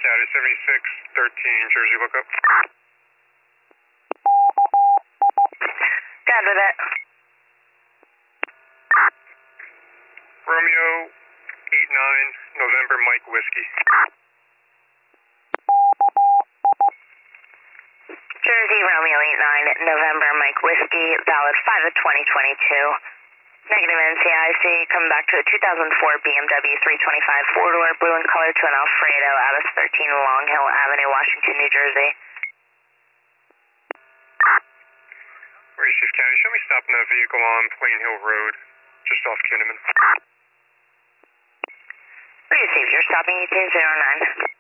County 7613, Jersey lookup. Gather that. Romeo 89, November Mike Whiskey. Jersey, Romeo 89, November Mike Whiskey, valid 5 of 2022. Negative NCIC, coming back to a 2004 BMW 325 four-door, blue in color to an Alfredo, Addis 13 Long Hill Avenue, Washington, New Jersey. Chief County, show me stopping that vehicle on Plain Hill Road, just off Kinnaman. Received, you're stopping ETA 09.